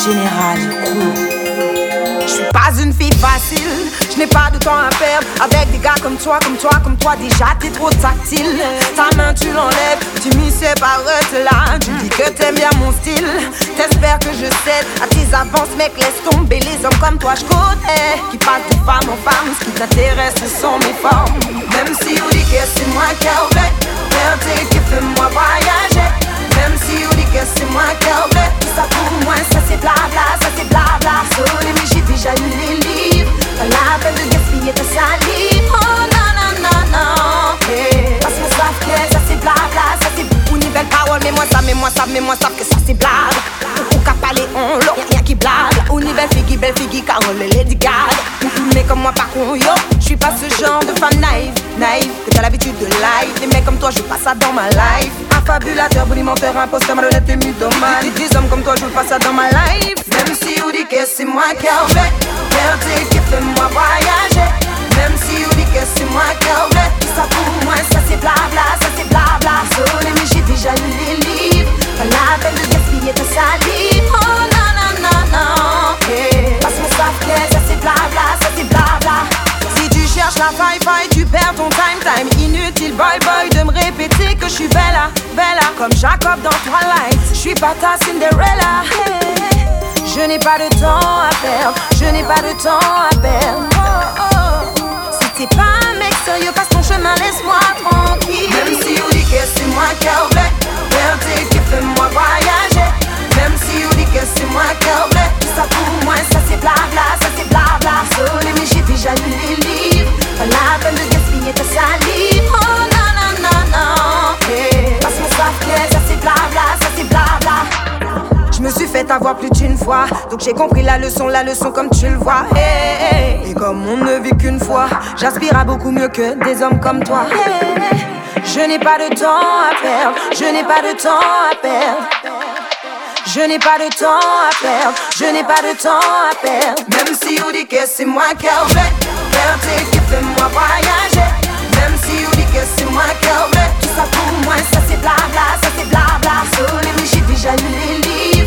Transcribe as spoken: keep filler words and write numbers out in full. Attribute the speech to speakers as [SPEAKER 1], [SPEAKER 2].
[SPEAKER 1] Général Crew.
[SPEAKER 2] Je suis pas une fille facile, je n'ai pas de temps à perdre avec des gars comme toi, comme toi, comme toi. Déjà t'es trop tactile, ta main tu l'enlèves, tu m'y séparetes là. Tu dis que t'aimes bien mon style, t'espères que je cède à tes avances. Mec, laisse tomber les hommes comme toi, je connais, qui passent de femme en femme. Ce qui t'intéresse ce sont mes formes. Même si on dit que c'est moi qui ai oublié, t'es qui fait moi voyager. Même si on dit que c'est moi qui ai oublié, ça pour moi ça c'est blabla, ça c'est blabla. Solé mais j'ai déjà lu les livres, pas la peine de gaspiller ta salive. Oh non non non non, hey. Parce qu'on savent que ça c'est blabla, ça c'est beaucoup ni belle parole. Mais moi ça, mais moi ça, mais moi ça que ça c'est blabla. Ou qu'à parler on l'eau, y'a rien qui blabla. Ou ni belle fille, belle fille, Carole et Lady Gaga. Mais comme moi par contre yo, j'suis pas ce genre de femme naïve, naïve, que t'as l'habitude de live. Des mecs comme toi, je veux pas ça dans ma life. Un fabulateur, bonimenteur, imposteur, malhonnête et mythomane. Des, des hommes comme toi, je veux pas ça dans ma life. Même si on dit que c'est moi qui ai oublié, t'es qui fait moi voyager. Même si on dit que c'est moi qui ai oublié, ça pour moi ça c'est blabla, ça c'est blabla. Solé mais j'ai déjà lu les livres, pas la peine de gaspiller ta salive. Oh non non non non, hey. Parce qu'on savent que ça c'est blabla, ça c'est blabla. Si tu cherches la faille faille, tu perds ton time time. Inutile boy boy de me répéter que je suis bella, bella comme Jacob dans Twilight. Je suis pas ta Cinderella, hey. Je n'ai pas de temps à perdre, je n'ai pas de temps à perdre. Oh, oh. Si t'es pas un mec sérieux, passe ton chemin, laisse-moi tranquille. Même si on dit que c'est moi qui ai oublié, t'es qui fait moi voyager. Même si on dit que c'est moi qui ai oublié, ça pour moi ça c'est blabla, ça c'est blabla. Solé mais j'ai déjà lu les livres, pas la peine de gaspiller ta salive. Oh non non non non, hey. Parce qu'on savent que ça c'est blabla, ça c'est blabla. Je me suis fait avoir plus d'une fois, donc j'ai compris la leçon, la leçon comme tu le vois. Hey, hey. Et comme on ne vit qu'une fois, j'aspire à beaucoup mieux que des hommes comme toi. Hey. Je n'ai pas de temps à perdre, je n'ai pas de temps à perdre. Je n'ai pas de temps à perdre, je n'ai pas de temps à perdre. Même si on dit que c'est moi qui ai oublié, t'es qui fait moi voyager. Même si on dit que c'est moi qui ai oublié, tout ça pour moi ça c'est blabla, ça c'est blabla. Solé mais j'ai déjà lu les livres,